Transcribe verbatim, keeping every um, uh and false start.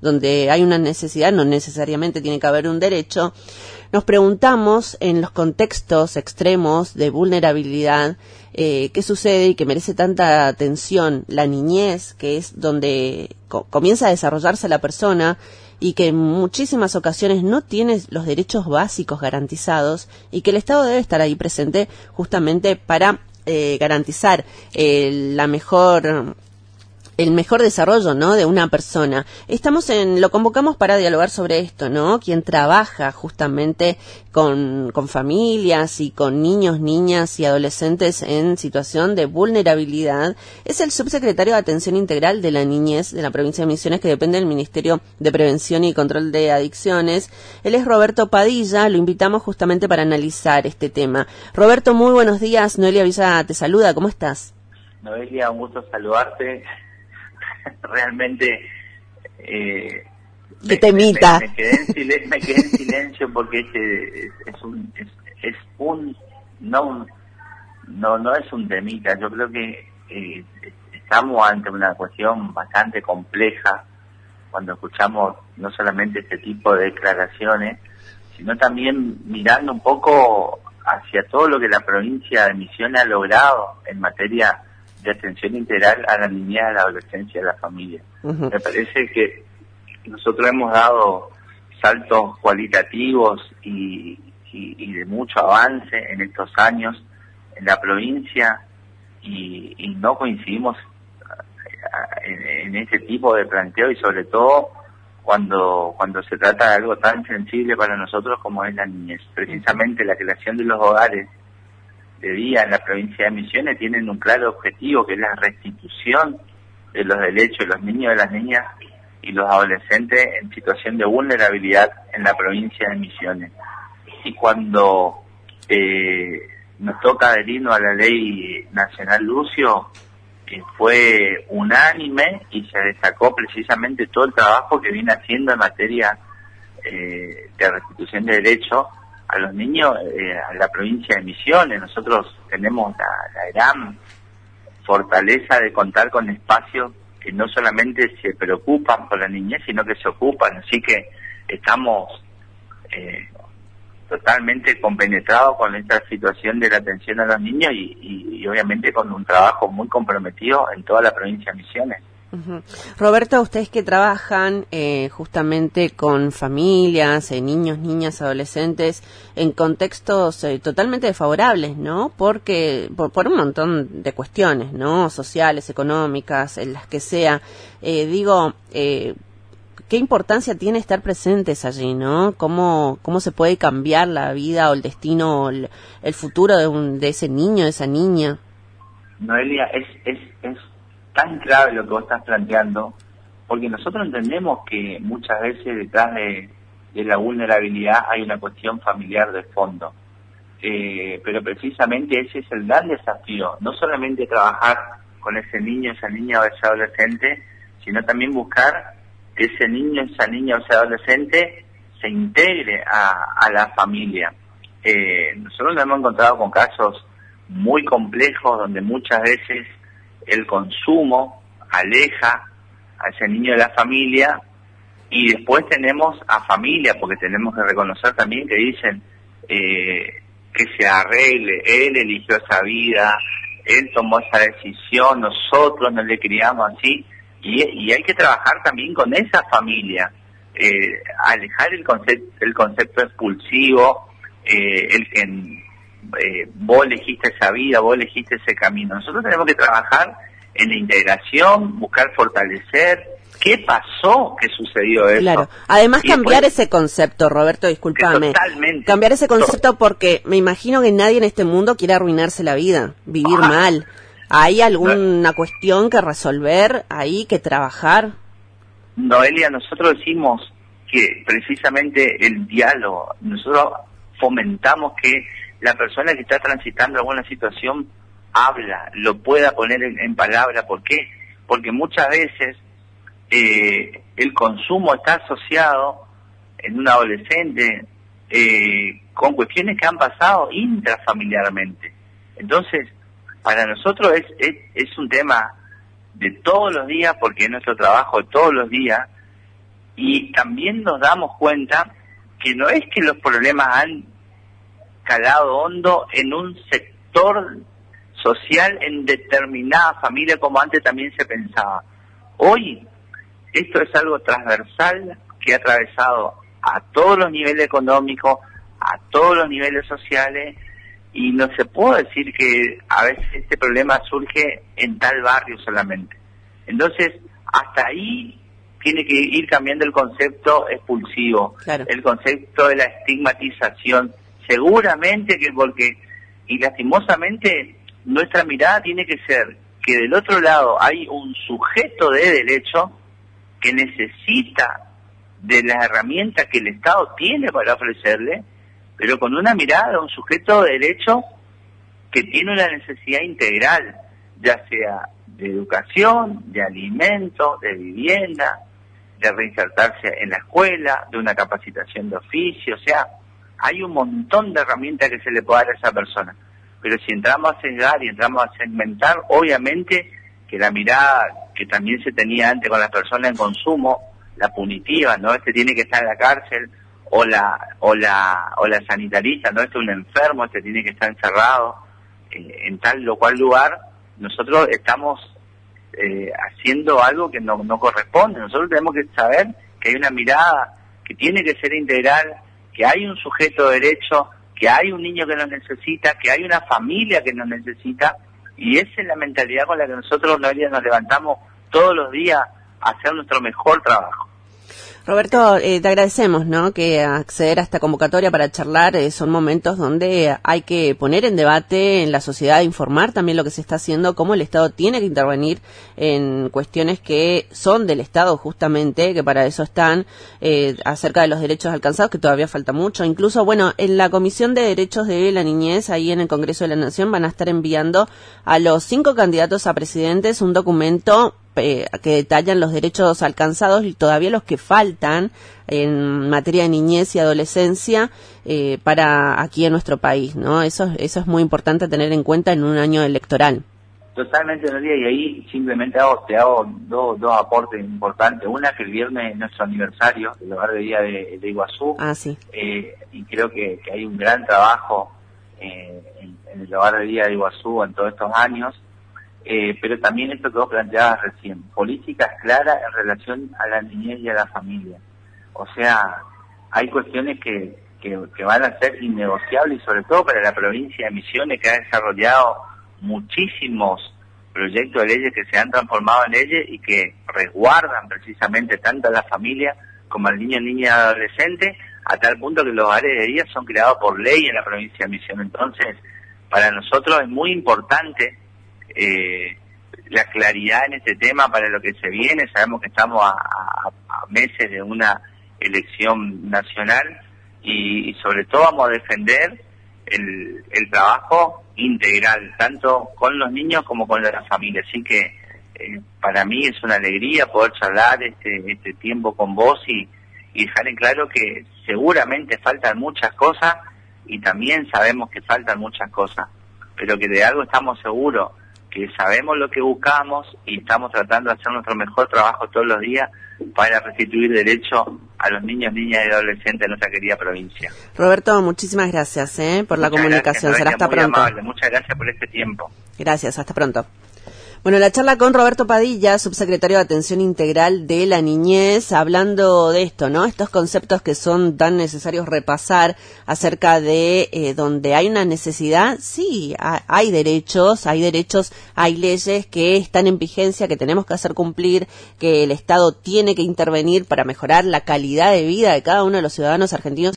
donde hay una necesidad, no necesariamente tiene que haber un derecho, nos preguntamos en los contextos extremos de vulnerabilidad eh, qué sucede y que merece tanta atención la niñez, que es donde co- comienza a desarrollarse la persona y que en muchísimas ocasiones no tiene los derechos básicos garantizados y que el Estado debe estar ahí presente justamente para eh, garantizar eh, la mejor... el mejor desarrollo, ¿no?, de una persona. Estamos en, lo convocamos para dialogar sobre esto, ¿no? Quien trabaja justamente con, con familias y con niños, niñas y adolescentes en situación de vulnerabilidad es el subsecretario de Atención Integral de la Niñez de la provincia de Misiones, que depende del Ministerio de Prevención y Control de Adicciones. Él es Roberto Padilla, lo invitamos justamente para analizar este tema. Roberto, muy buenos días. Noelia Villa te saluda, ¿cómo estás? Noelia, un gusto saludarte. Realmente eh, que te imita. Me, me, quedé en silencio, me quedé en silencio porque este es, es un es, es un no un, no no es un temita. Yo creo que eh, estamos ante una cuestión bastante compleja cuando escuchamos no solamente este tipo de declaraciones, sino también mirando un poco hacia todo lo que la provincia de Misiones ha logrado en materia de atención integral a la niñez, a la adolescencia, a la familia. Uh-huh. Me parece que nosotros hemos dado saltos cualitativos y, y, y de mucho avance en estos años en la provincia y, y no coincidimos en, en este tipo de planteo y sobre todo cuando cuando se trata de algo tan sensible para nosotros como es la niñez. Precisamente la creación de los hogares de día en la provincia de Misiones tienen un claro objetivo, que es la restitución de los derechos de los niños, de las niñas y los adolescentes en situación de vulnerabilidad en la provincia de Misiones. Y cuando eh, nos toca adherirnos a la ley nacional Lucio, eh, fue unánime y se destacó precisamente todo el trabajo que viene haciendo en materia eh, de restitución de derechos a los niños, eh, a la provincia de Misiones. Nosotros tenemos la, la gran fortaleza de contar con espacios que no solamente se preocupan por la niñez, sino que se ocupan. Así que estamos eh, totalmente compenetrados con esta situación de la atención a los niños y, y, y obviamente con un trabajo muy comprometido en toda la provincia de Misiones. Uh-huh. Roberto, ustedes que trabajan eh, justamente con familias, eh, niños, niñas, adolescentes, en contextos eh, totalmente desfavorables, ¿no? Porque por, por un montón de cuestiones, ¿no? Sociales, económicas, en las que sea. Eh, digo, eh, ¿qué importancia tiene estar presentes allí, ¿no? ¿Cómo, cómo se puede cambiar la vida o el destino, o el, el futuro de, un, de ese niño, de esa niña? Noelia, es es es tan clave lo que vos estás planteando, porque nosotros entendemos que muchas veces detrás de, de la vulnerabilidad hay una cuestión familiar de fondo, eh, pero precisamente ese es el gran desafío, no solamente trabajar con ese niño, esa niña o ese adolescente, sino también buscar que ese niño, esa niña o ese adolescente se integre a, a la familia. Eh, nosotros nos hemos encontrado con casos muy complejos donde muchas veces el consumo aleja a ese niño de la familia y después tenemos a familia, porque tenemos que reconocer también que dicen eh, que se arregle, él eligió esa vida, él tomó esa decisión, nosotros no le criamos así, y, y hay que trabajar también con esa familia, eh, alejar el concepto, el concepto expulsivo, eh, el que Eh, vos elegiste esa vida, vos elegiste ese camino. Nosotros tenemos que trabajar en la integración, buscar fortalecer. ¿Qué pasó? ¿Qué sucedió eso? Claro. Además, y cambiar después, ese concepto, Roberto, discúlpame. Totalmente. Cambiar ese concepto porque me imagino que nadie en este mundo quiere arruinarse la vida, vivir ah, mal. ¿Hay alguna no, cuestión que resolver ahí, que trabajar? Noelia, nosotros decimos que precisamente el diálogo, nosotros fomentamos que la persona que está transitando alguna situación habla, lo pueda poner en, en palabra. ¿Por qué? Porque muchas veces eh, el consumo está asociado en un adolescente eh, con cuestiones que han pasado intrafamiliarmente. Entonces, para nosotros es, es, es un tema de todos los días, porque es nuestro trabajo de todos los días, y también nos damos cuenta que no es que los problemas han calado hondo en un sector social, en determinada familia, como antes también se pensaba. Hoy esto es algo transversal que ha atravesado a todos los niveles económicos, a todos los niveles sociales, y no se puede decir que a veces este problema surge en tal barrio solamente. Entonces, hasta ahí tiene que ir cambiando el concepto expulsivo, claro. El concepto de la estigmatización. Seguramente que porque, y lastimosamente, nuestra mirada tiene que ser que del otro lado hay un sujeto de derecho que necesita de las herramientas que el Estado tiene para ofrecerle, pero con una mirada de un sujeto de derecho que tiene una necesidad integral, ya sea de educación, de alimento, de vivienda, de reinsertarse en la escuela, de una capacitación de oficio. O sea, hay un montón de herramientas que se le puede dar a esa persona. Pero si entramos a sesgar y entramos a segmentar, obviamente que la mirada que también se tenía antes con las personas en consumo, la punitiva, ¿no? Este tiene que estar en la cárcel, o la o la o la sanitarista, ¿no? Este es un enfermo, este tiene que estar encerrado en, en tal o cual lugar. Nosotros estamos eh, haciendo algo que no, no corresponde. Nosotros tenemos que saber que hay una mirada que tiene que ser integral, que hay un sujeto de derecho, que hay un niño que nos necesita, que hay una familia que nos necesita, y esa es la mentalidad con la que nosotros nos levantamos todos los días a hacer nuestro mejor trabajo. Roberto, eh, te agradecemos, ¿no?, que acceder a esta convocatoria para charlar eh, son momentos donde hay que poner en debate en la sociedad, informar también lo que se está haciendo, cómo el Estado tiene que intervenir en cuestiones que son del Estado justamente, que para eso están, eh, acerca de los derechos alcanzados, que todavía falta mucho. Incluso, bueno, en la Comisión de Derechos de la Niñez, ahí en el Congreso de la Nación, van a estar enviando a los cinco candidatos a presidentes un documento Eh, que detallan los derechos alcanzados y todavía los que faltan en materia de niñez y adolescencia eh, para aquí en nuestro país, ¿no? Eso, eso es muy importante tener en cuenta en un año electoral. Totalmente, Noelia, y ahí simplemente hago, te hago dos, dos aportes importantes. Una, que el viernes es nuestro aniversario del Hogar de Día de, de Iguazú. Ah, sí. Eh, y creo que, que hay un gran trabajo eh, en, en el Hogar de Día de Iguazú en todos estos años. Eh, pero también esto que vos planteabas recién, políticas claras en relación a la niñez y a la familia. O sea, hay cuestiones que, que, que van a ser innegociables, y sobre todo para la provincia de Misiones, que ha desarrollado muchísimos proyectos de leyes que se han transformado en leyes y que resguardan precisamente tanto a la familia como al niño, niña y adolescente, a tal punto que los hogares de día son creados por ley en la provincia de Misiones. Entonces, para nosotros es muy importante Eh, la claridad en este tema para lo que se viene. Sabemos que estamos a, a, a meses de una elección nacional y, y sobre todo vamos a defender el, el trabajo integral, tanto con los niños como con la familia. Así que eh, para mí es una alegría poder charlar este, este tiempo con vos y, y dejar en claro que seguramente faltan muchas cosas y también sabemos que faltan muchas cosas, pero que de algo estamos seguros, que sabemos lo que buscamos y estamos tratando de hacer nuestro mejor trabajo todos los días para restituir derecho a los niños, niñas y adolescentes de nuestra querida provincia. Roberto, muchísimas gracias eh, por la muchas comunicación. Gracias, Será hasta muy pronto. Amable. Muchas gracias por este tiempo. Gracias, hasta pronto. Bueno, la charla con Roberto Padilla, subsecretario de Atención Integral de la Niñez, hablando de esto, ¿no? Estos conceptos que son tan necesarios repasar acerca de eh, donde hay una necesidad. Sí, hay derechos, hay derechos, hay leyes que están en vigencia, que tenemos que hacer cumplir, que el Estado tiene que intervenir para mejorar la calidad de vida de cada uno de los ciudadanos argentinos.